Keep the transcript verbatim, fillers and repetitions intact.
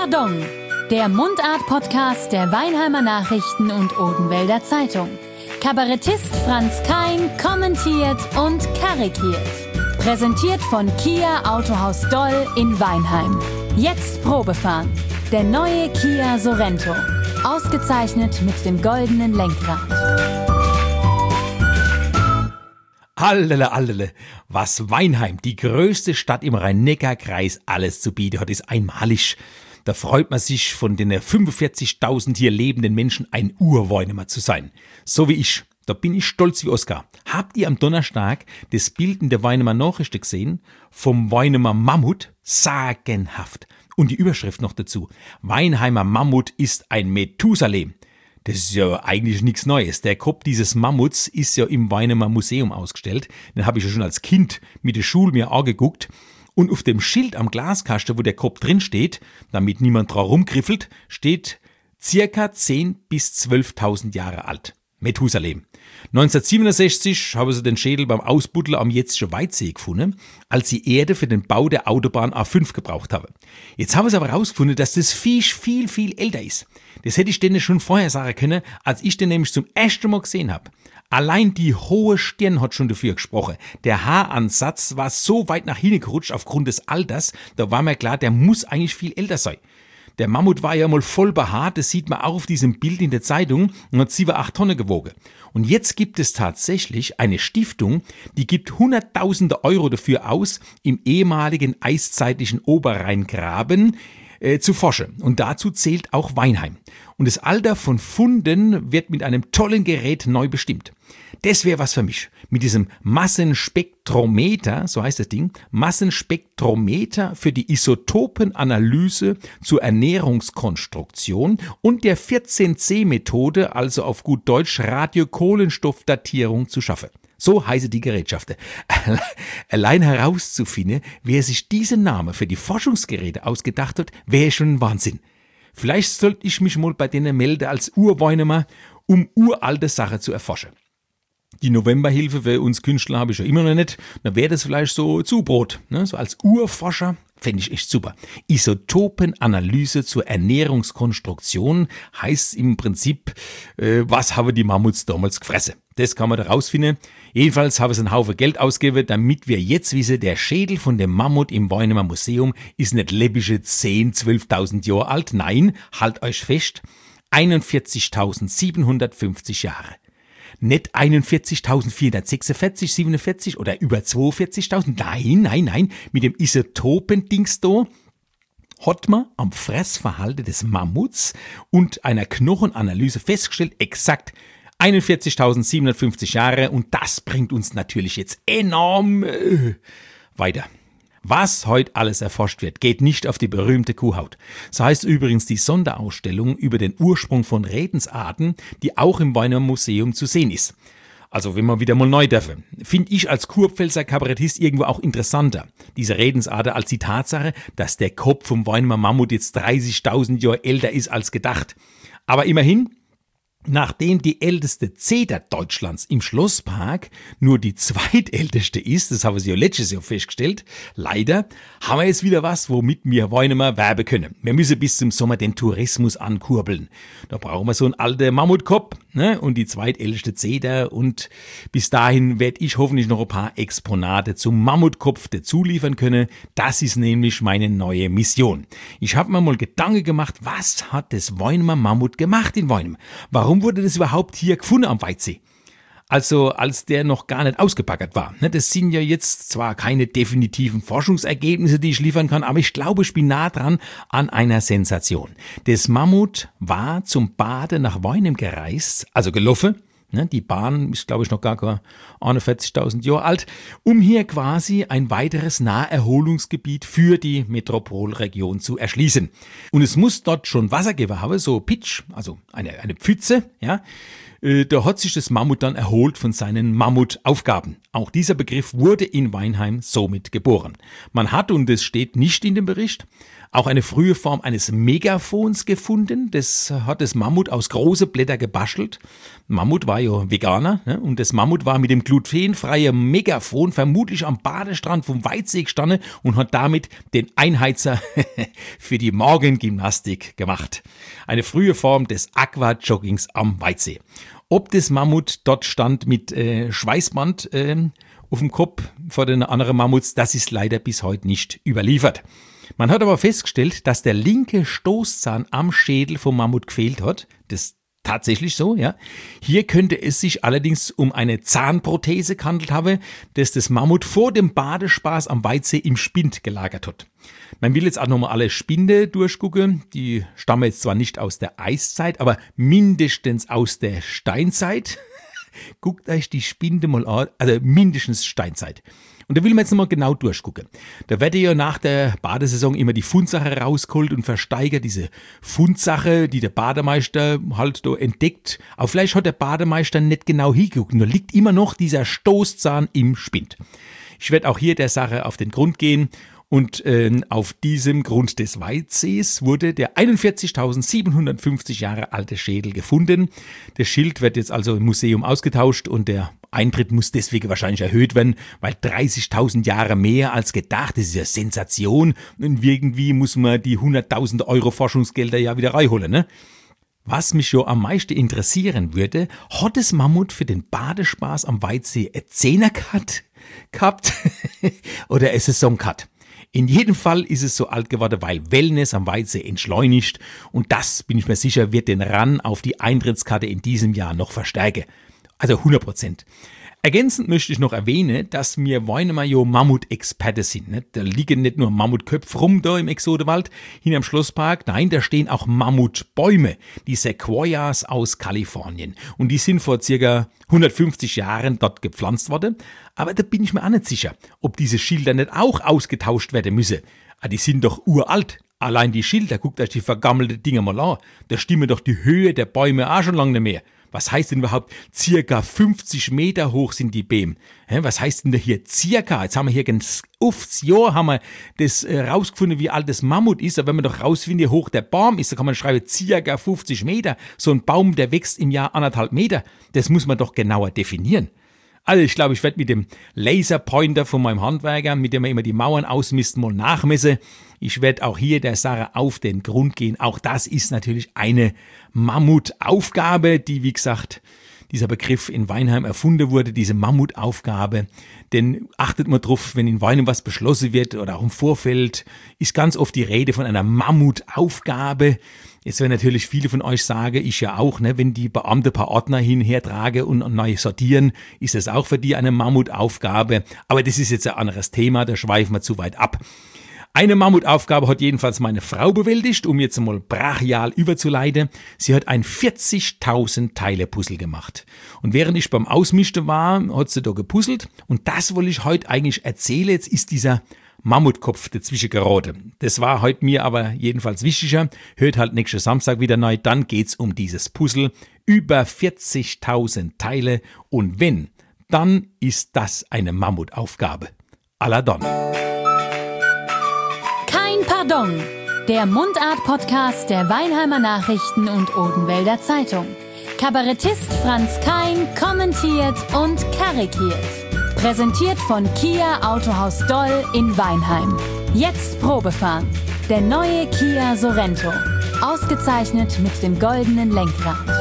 Pardon, der Mundart-Podcast der Weinheimer Nachrichten und Odenwälder Zeitung. Kabarettist Franz Kein kommentiert und karikiert. Präsentiert von Kia Autohaus Doll in Weinheim. Jetzt Probefahren. Der neue Kia Sorento. Ausgezeichnet mit dem goldenen Lenkrad. Allele, allele, was Weinheim, die größte Stadt im Rhein-Neckar-Kreis, alles zu bieten hat, ist einmalig. Da freut man sich, von den fünfundvierzigtausend hier lebenden Menschen ein Urweinheimer zu sein. So wie ich. Da bin ich stolz wie Oskar. Habt ihr am Donnerstag das Bild in der Weinheimer Nachrichten gesehen? Vom Weinheimer Mammut? Sagenhaft. Und die Überschrift noch dazu. Weinheimer Mammut ist ein Methusalem. Das ist ja eigentlich nichts Neues. Der Kopf dieses Mammuts ist ja im Weinheimer Museum ausgestellt. Den habe ich ja schon als Kind mit der Schule mir angeguckt. Und auf dem Schild am Glaskasten, wo der Kopf drin steht, damit niemand drauf rumgriffelt, steht circa zehntausend bis zwölftausend Jahre alt. Methusalem. neunzehnhundertsiebenundsechzig haben sie den Schädel beim Ausbuddeln am Jetztschen Weidsee gefunden, als sie Erde für den Bau der Autobahn A fünf gebraucht haben. Jetzt haben sie aber herausgefunden, dass das Viech viel, viel älter ist. Das hätte ich denen schon vorher sagen können, als ich den nämlich zum ersten Mal gesehen habe. Allein die hohe Stirn hat schon dafür gesprochen. Der Haaransatz war so weit nach hinten gerutscht aufgrund des Alters, da war mir klar, der muss eigentlich viel älter sein. Der Mammut war ja mal voll behaart, das sieht man auch auf diesem Bild in der Zeitung, und hat sieben, acht Tonnen gewogen. Und jetzt gibt es tatsächlich eine Stiftung, die gibt hunderttausende Euro dafür aus, im ehemaligen eiszeitlichen Oberrheingraben äh, zu forschen. Und dazu zählt auch Weinheim. Und das Alter von Funden wird mit einem tollen Gerät neu bestimmt. Das wäre was für mich. Mit diesem Massenspektrometer, so heißt das Ding, Massenspektrometer für die Isotopenanalyse zur Ernährungskonstruktion und der vierzehn C Methode, also auf gut Deutsch Radiokohlenstoffdatierung, zu schaffen. So heißen die Gerätschaften. Allein herauszufinden, wer sich diesen Namen für die Forschungsgeräte ausgedacht hat, wäre schon ein Wahnsinn. Vielleicht sollte ich mich mal bei denen melden als Urweinheimer, um uralte Sachen zu erforschen. Die Novemberhilfe für uns Künstler habe ich ja immer noch nicht. Dann wäre das vielleicht so Zubrot. Ne? So als Urforscher fände ich echt super. Isotopenanalyse zur Ernährungskonstruktion heißt im Prinzip, äh, was haben die Mammuts damals gefressen. Das kann man da rausfinden. Jedenfalls haben sie einen Haufen Geld ausgegeben, damit wir jetzt wissen, der Schädel von dem Mammut im Weinheimer Museum ist nicht läppische zehntausend, zwölftausend Jahre alt. Nein, halt euch fest, einundvierzigtausendsiebenhundertfünfzig Jahre. Nicht einundvierzigtausendvierhundertsechsundvierzig, siebenundvierzig oder über zweiundvierzigtausend. Nein, nein, nein. Mit dem Isotopendings da hat man am Fressverhalten des Mammuts und einer Knochenanalyse festgestellt, exakt einundvierzigtausendsiebenhundertfünfzig Jahre. Und das bringt uns natürlich jetzt enorm äh, weiter. Was heute alles erforscht wird, geht nicht auf die berühmte Kuhhaut. So heißt übrigens die Sonderausstellung über den Ursprung von Redensarten, die auch im Weinheimer Museum zu sehen ist. Also wenn man wieder mal neu dürfen. Finde ich als Kurpfälzer Kabarettist irgendwo auch interessanter, diese Redensarten, als die Tatsache, dass der Kopf vom Weinheimer Mammut jetzt dreißigtausend Jahre älter ist als gedacht. Aber immerhin, nachdem die älteste Zeder Deutschlands im Schlosspark nur die zweitälteste ist, das haben sie ja letztes Jahr festgestellt, leider haben wir jetzt wieder was, womit wir Weinheimer werben können. Wir müssen bis zum Sommer den Tourismus ankurbeln. Da brauchen wir so einen alten Mammutkopf, ne, und die zweitälteste Zeder, und bis dahin werde ich hoffentlich noch ein paar Exponate zum Mammutkopf dazu liefern können. Das ist nämlich meine neue Mission. Ich habe mir mal Gedanken gemacht, was hat das Weinheimer Mammut gemacht in Weinheim? Warum wurde das überhaupt hier gefunden am Weidsee? Also als der noch gar nicht ausgepackert war. Das sind ja jetzt zwar keine definitiven Forschungsergebnisse, die ich liefern kann, aber ich glaube, ich bin nah dran an einer Sensation. Das Mammut war zum Bade nach Weinheim gereist, also gelaufen. Die Bahn ist, glaube ich, noch gar einundvierzigtausend Jahre alt, um hier quasi ein weiteres Naherholungsgebiet für die Metropolregion zu erschließen. Und es muss dort schon Wasser geben haben, so Pitsch, also eine, eine Pfütze, ja, Äh, da hat sich das Mammut dann erholt von seinen Mammutaufgaben. Auch dieser Begriff wurde in Weinheim somit geboren. Man hat, und es steht nicht in dem Bericht, auch eine frühe Form eines Megafons gefunden. Das hat das Mammut aus große Blätter gebastelt. Mammut war ja Veganer, ne? Und das Mammut war mit dem glutenfreien Megafon vermutlich am Badestrand vom Weitsee gestanden und hat damit den Einheizer für die Morgengymnastik gemacht. Eine frühe Form des Aquajoggings am Weitsee. Ob das Mammut dort stand mit äh, Schweißband äh, auf dem Kopf vor den anderen Mammuts, das ist leider bis heute nicht überliefert. Man hat aber festgestellt, dass der linke Stoßzahn am Schädel vom Mammut gefehlt hat. Das ist tatsächlich so, ja. Hier könnte es sich allerdings um eine Zahnprothese gehandelt haben, das das Mammut vor dem Badespaß am Weitsee im Spind gelagert hat. Man will jetzt auch nochmal alle Spinde durchgucken. Die stammen jetzt zwar nicht aus der Eiszeit, aber mindestens aus der Steinzeit. Guckt euch die Spinde mal an, also mindestens Steinzeit. Und da will man jetzt nochmal genau durchgucken. Da wird ja nach der Badesaison immer die Fundsache rausgeholt und versteigert diese Fundsache, die der Bademeister halt da entdeckt. Aber vielleicht hat der Bademeister nicht genau hingeguckt. Nur liegt immer noch dieser Stoßzahn im Spind. Ich werde auch hier der Sache auf den Grund gehen. Und äh, auf diesem Grund des Weitsees wurde der einundvierzigtausendsiebenhundertfünfzig Jahre alte Schädel gefunden. Das Schild wird jetzt also im Museum ausgetauscht und der Eintritt muss deswegen wahrscheinlich erhöht werden, weil dreißigtausend Jahre mehr als gedacht, das ist ja Sensation. Und irgendwie muss man die hunderttausend Euro Forschungsgelder ja wieder reinholen, ne? Was mich ja am meisten interessieren würde, hat das Mammut für den Badespaß am Weitsee ein Zehnercut gehabt oder eine Saisoncut? In jedem Fall ist es so alt geworden, weil Wellness am Weitsee entschleunigt und das, bin ich mir sicher, wird den Run auf die Eintrittskarte in diesem Jahr noch verstärken. Also hundert Prozent. Ergänzend möchte ich noch erwähnen, dass wir Weinheimer ja Mammutexperte sind. Ne? Da liegen nicht nur Mammutköpfe rum da im Exodewald hinterm Schlosspark, nein, da stehen auch Mammutbäume, die Sequoias aus Kalifornien. Und die sind vor circa hundertfünfzig Jahren dort gepflanzt worden. Aber da bin ich mir auch nicht sicher, ob diese Schilder nicht auch ausgetauscht werden müssen. Ah, die sind doch uralt. Allein die Schilder, guckt euch die vergammelte Dinger mal an. Da stimmen doch die Höhe der Bäume auch schon lange nicht mehr. Was heißt denn überhaupt, circa fünfzig Meter hoch sind die Bäume? Was heißt denn da hier circa? Jetzt haben wir hier ganz aufs Jahr haben wir das äh, rausgefunden, wie alt das Mammut ist. Aber wenn man doch rausfindet, wie hoch der Baum ist, dann kann man schreiben, circa fünfzig Meter. So ein Baum, der wächst im Jahr anderthalb Meter. Das muss man doch genauer definieren. Also ich glaube, ich werde mit dem Laserpointer von meinem Handwerker, mit dem er immer die Mauern ausmisst, mal nachmessen. Ich werde auch hier der Sache auf den Grund gehen. Auch das ist natürlich eine Mammutaufgabe, die, wie gesagt, dieser Begriff in Weinheim erfunden wurde, diese Mammutaufgabe. Denn achtet mal drauf, wenn in Weinheim was beschlossen wird oder auch im Vorfeld, ist ganz oft die Rede von einer Mammutaufgabe. Jetzt werden natürlich viele von euch sagen, ich ja auch, ne, wenn die Beamte ein paar Ordner hinher tragen und neu sortieren, ist das auch für die eine Mammutaufgabe. Aber das ist jetzt ein anderes Thema, da schweifen wir zu weit ab. Eine Mammutaufgabe hat jedenfalls meine Frau bewältigt, um jetzt mal brachial überzuleiten. Sie hat ein vierzigtausend Teile Puzzle gemacht. Und während ich beim Ausmischen war, hat sie da gepuzzelt. Und das wollte ich heute eigentlich erzählen. Jetzt ist dieser Mammutkopf dazwischen geraten. Das war heute mir aber jedenfalls wichtiger. Hört halt nächsten Samstag wieder neu. Dann geht's um dieses Puzzle. Über vierzigtausend Teile. Und wenn, dann ist das eine Mammutaufgabe. Alla dann. Pardon, der Mundart-Podcast der Weinheimer Nachrichten und Odenwälder Zeitung. Kabarettist Franz Kein kommentiert und karikiert. Präsentiert von Kia Autohaus Doll in Weinheim. Jetzt Probefahren. Der neue Kia Sorento. Ausgezeichnet mit dem goldenen Lenkrad.